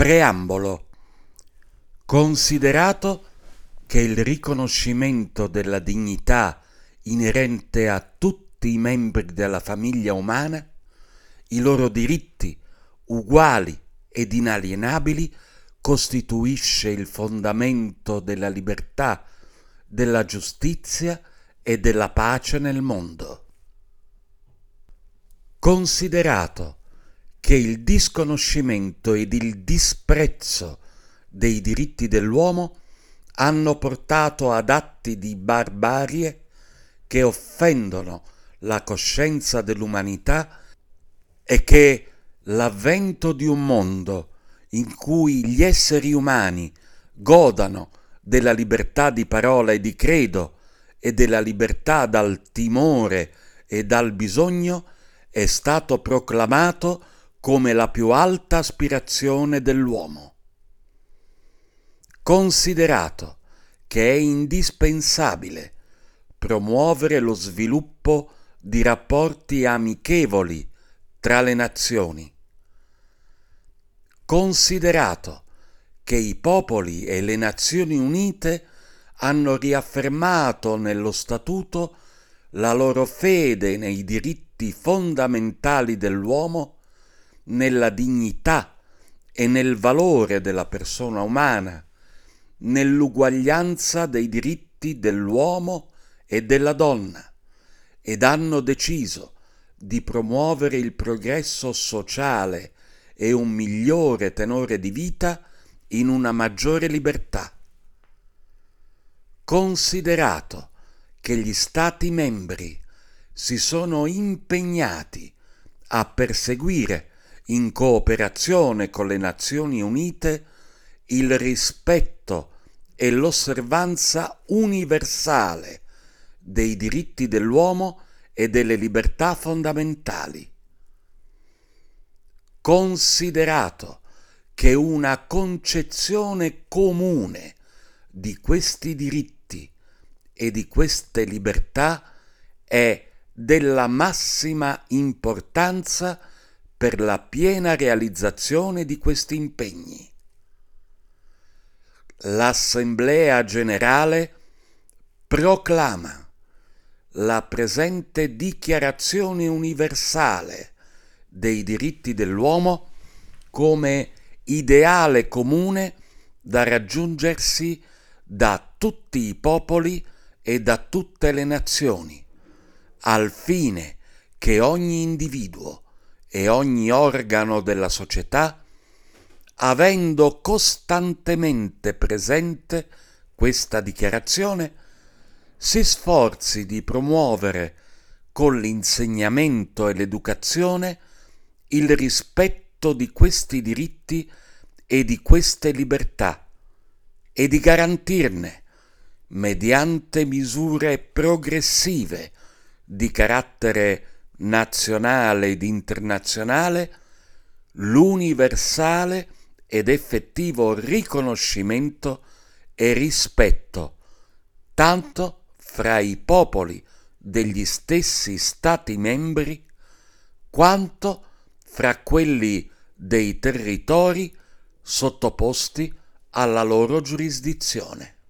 Preambolo. Considerato che il riconoscimento della dignità inerente a tutti i membri della famiglia umana, i loro diritti uguali ed inalienabili, costituisce il fondamento della libertà, della giustizia e della pace nel mondo. Considerato che il disconoscimento ed il disprezzo dei diritti dell'uomo hanno portato ad atti di barbarie che offendono la coscienza dell'umanità e che l'avvento di un mondo in cui gli esseri umani godano della libertà di parola e di credo e della libertà dal timore e dal bisogno è stato proclamato come la più alta aspirazione dell'uomo. Considerato che è indispensabile promuovere lo sviluppo di rapporti amichevoli tra le nazioni, considerato che i popoli e le Nazioni Unite hanno riaffermato nello Statuto la loro fede nei diritti fondamentali dell'uomo, nella dignità e nel valore della persona umana, nell'uguaglianza dei diritti dell'uomo e della donna, ed hanno deciso di promuovere il progresso sociale e un migliore tenore di vita in una maggiore libertà. Considerato che gli Stati membri si sono impegnati a perseguire, in cooperazione con le Nazioni Unite, il rispetto e l'osservanza universale dei diritti dell'uomo e delle libertà fondamentali. Considerato che una concezione comune di questi diritti e di queste libertà è della massima importanza per la piena realizzazione di questi impegni. L'Assemblea Generale proclama la presente Dichiarazione Universale dei diritti dell'uomo come ideale comune da raggiungersi da tutti i popoli e da tutte le nazioni, al fine che ogni individuo e ogni organo della società, avendo costantemente presente questa dichiarazione, si sforzi di promuovere con l'insegnamento e l'educazione il rispetto di questi diritti e di queste libertà e di garantirne, mediante misure progressive di carattere nazionale ed internazionale, l'universale ed effettivo riconoscimento e rispetto tanto fra i popoli degli stessi Stati membri quanto fra quelli dei territori sottoposti alla loro giurisdizione.